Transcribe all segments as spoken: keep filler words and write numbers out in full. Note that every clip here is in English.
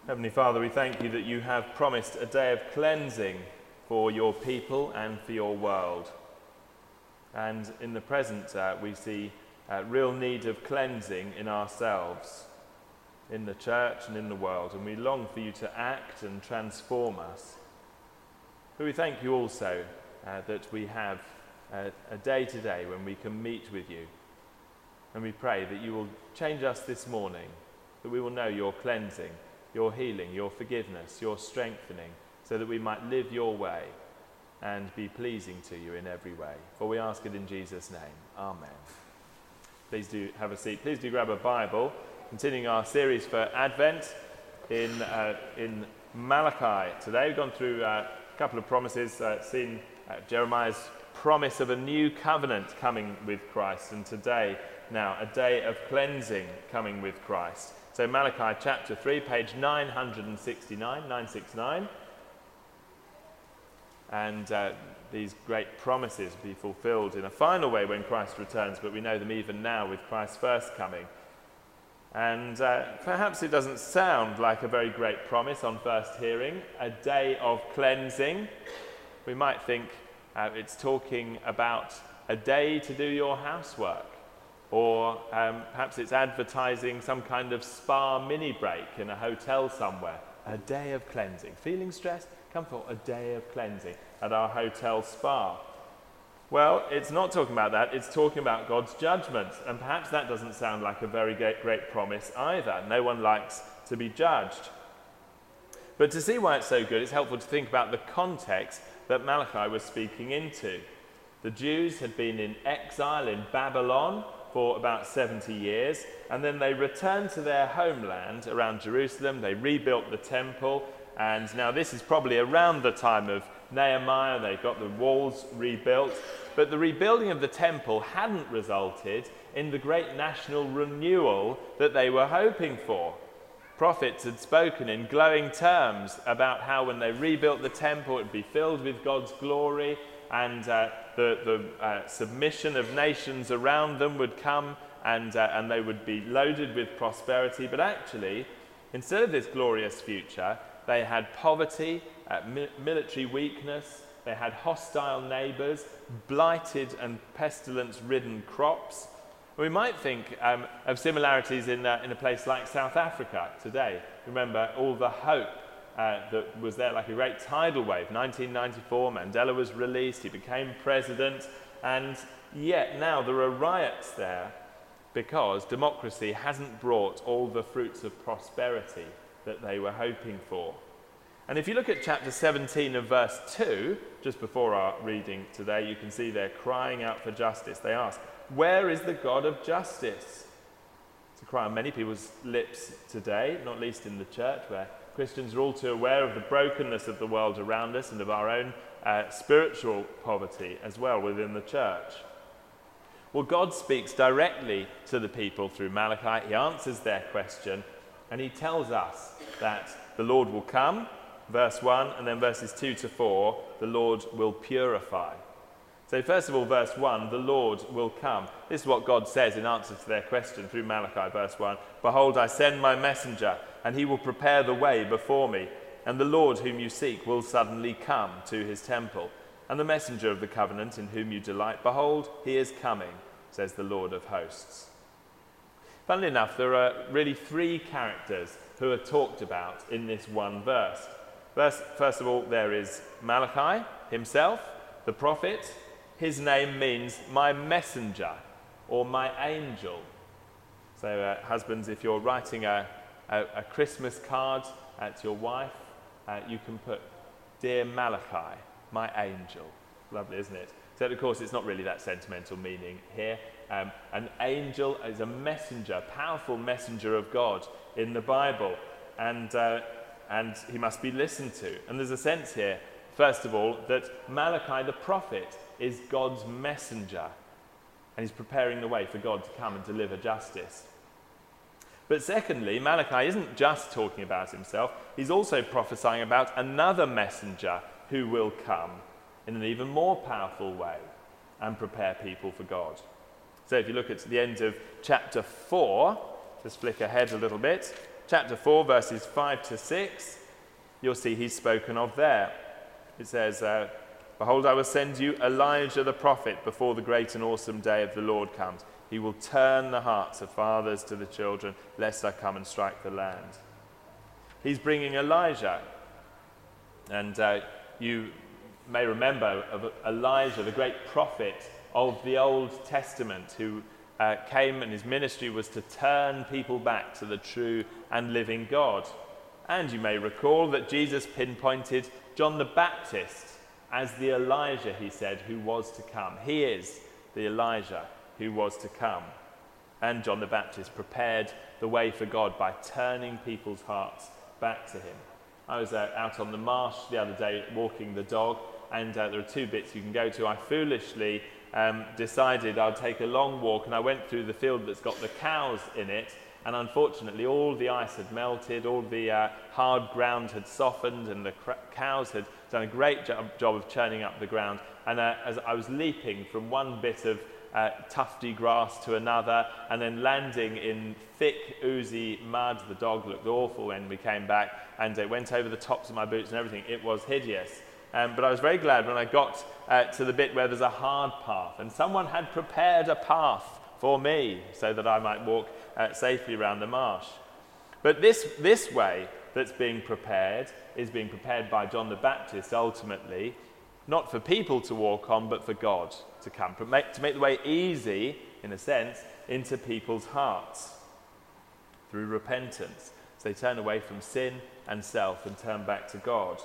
Heavenly Father, we thank you that you have promised a day of cleansing for your people and for your world. And in the present, uh, we see a real need of cleansing in ourselves, in the church and in the world, and we long for you to act and transform us. But we thank you also uh, that we have a, a day today when we can meet with you. And we pray that you will change us this morning, that we will know your cleansing, your healing, your forgiveness, your strengthening, so that we might live your way and be pleasing to you in every way. For we ask it in Jesus' name. Amen. Please do have a seat. Please do grab a Bible. Continuing our series for Advent in, uh, in Malachi. Today we've gone through uh, a couple of promises, uh, seen uh, Jeremiah's promise of a new covenant coming with Christ, and today now a day of cleansing coming with Christ. So Malachi chapter three, page nine sixty-nine, nine sixty-nine. And uh, these great promises will be fulfilled in a final way when Christ returns, but we know them even now with Christ's first coming. And uh, perhaps it doesn't sound like a very great promise on first hearing, a day of cleansing. We might think uh, it's talking about a day to do your housework. Or um, perhaps it's advertising some kind of spa mini break in a hotel somewhere. A day of cleansing. Feeling stressed? Come for a day of cleansing at our hotel spa. Well, it's not talking about that. It's talking about God's judgment. And perhaps that doesn't sound like a very great, great promise either. No one likes to be judged. But to see why it's so good, it's helpful to think about the context that Malachi was speaking into. The Jews had been in exile in Babylon for about seventy years, and then they returned to their homeland around Jerusalem. They rebuilt the temple, and now this is probably around the time of Nehemiah. They got the walls rebuilt, but the rebuilding of the temple hadn't resulted in the great national renewal that they were hoping for. Prophets had spoken in glowing terms about how when they rebuilt the temple, it would be filled with God's glory, and uh, the, the uh, submission of nations around them would come, and, uh, and they would be loaded with prosperity. But actually, instead of this glorious future, they had poverty, uh, mi- military weakness, they had hostile neighbours, blighted and pestilence-ridden crops. We might think um, of similarities in, uh, in a place like South Africa today. Remember all the hope Uh, that was there like a great tidal wave. nineteen ninety-four, Mandela was released, he became president, and yet now there are riots there because democracy hasn't brought all the fruits of prosperity that they were hoping for. And if you look at chapter seventeen of verse two, just before our reading today, you can see they're crying out for justice. They ask, "Where is the God of justice?" It's a cry on many people's lips today, not least in the church, where Christians are all too aware of the brokenness of the world around us and of our own uh, spiritual poverty as well within the church. Well, God speaks directly to the people through Malachi. He answers their question, and he tells us that the Lord will come, verse one, and then verses two to four, the Lord will purify. So first of all, verse one, the Lord will come. This is what God says in answer to their question through Malachi, verse one. "Behold, I send my messenger, and he will prepare the way before me. And the Lord whom you seek will suddenly come to his temple. And the messenger of the covenant in whom you delight, behold, he is coming, says the Lord of hosts." Funnily enough, there are really three characters who are talked about in this one verse. First, first of all, there is Malachi himself, the prophet. His name means my messenger or my angel. So uh, husbands, if you're writing a, a, a Christmas card uh, to your wife, uh, you can put, "Dear Malachi, my angel." Lovely, isn't it? So of course it's not really that sentimental meaning here. Um, an angel is a messenger, powerful messenger of God in the Bible, and, uh, and he must be listened to. And there's a sense here, first of all, that Malachi the prophet is God's messenger, and he's preparing the way for God to come and deliver justice. But secondly, Malachi isn't just talking about himself, he's also prophesying about another messenger who will come in an even more powerful way and prepare people for God. So if you look at the end of chapter four, just flick ahead a little bit, chapter four, verses five to six, you'll see he's spoken of there. It says, uh, behold, I will send you Elijah the prophet before the great and awesome day of the Lord comes. He will turn the hearts of fathers to the children, lest I come and strike the land. He's bringing Elijah. And uh, you may remember of Elijah, the great prophet of the Old Testament, who uh, came and his ministry was to turn people back to the true and living God. And you may recall that Jesus pinpointed John the Baptist as the Elijah, he said, who was to come. He is the Elijah who was to come. And John the Baptist prepared the way for God by turning people's hearts back to him. I was uh, out on the marsh the other day walking the dog, and uh, there are two bits you can go to. I foolishly um, decided I'd take a long walk, and I went through the field that's got the cows in it, and unfortunately all the ice had melted, all the uh, hard ground had softened, and the cr- cows had done a great job, job of churning up the ground. And uh, as I was leaping from one bit of uh, tufty grass to another, and then landing in thick, oozy mud, the dog looked awful when we came back, and it went over the tops of my boots and everything. It was hideous. Um, but I was very glad when I got uh, to the bit where there's a hard path, and someone had prepared a path for me so that I might walk uh, safely around the marsh. But this, this way that's being prepared is being prepared by John the Baptist ultimately, not for people to walk on, but for God to come, to make, to make the way easy, in a sense, into people's hearts through repentance. So they turn away from sin and self and turn back to God.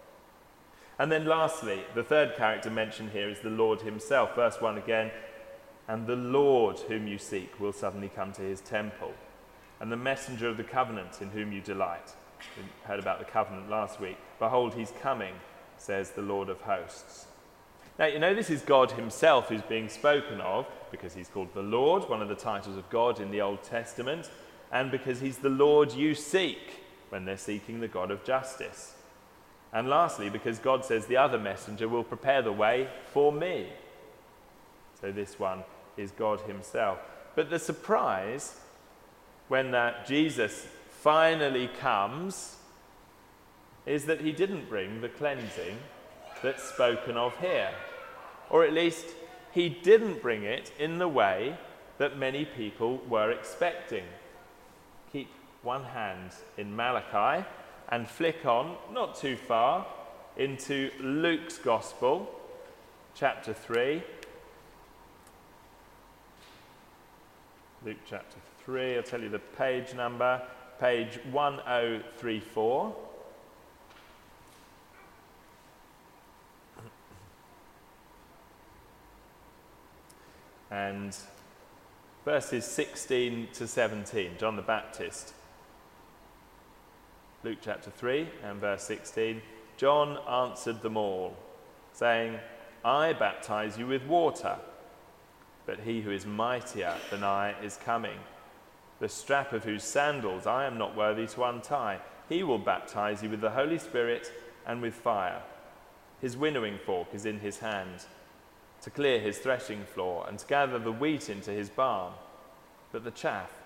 And then lastly, the third character mentioned here is the Lord himself. Verse one again, and the Lord whom you seek will suddenly come to his temple, and the messenger of the covenant in whom you delight. We heard about the covenant last week. Behold, he's coming, says the Lord of hosts. Now, you know, this is God himself who's being spoken of, because he's called the Lord, one of the titles of God in the Old Testament, and because he's the Lord you seek when they're seeking the God of justice. And lastly, because God says the other messenger will prepare the way for me. So this one is God himself. But the surprise when uh, Jesus finally comes is that he didn't bring the cleansing that's spoken of here. Or at least he didn't bring it in the way that many people were expecting. Keep one hand in Malachi and flick on, not too far, into Luke's Gospel, chapter three. Luke chapter three, I'll tell you the page number, page one oh three four. And verses sixteen to seventeen, John the Baptist. Luke chapter three and verse sixteen. John answered them all, saying, I baptize you with water, but he who is mightier than I is coming, the strap of whose sandals I am not worthy to untie. He will baptize you with the Holy Spirit and with fire. His winnowing fork is in his hand, to clear his threshing floor and to gather the wheat into his barn, but the chaff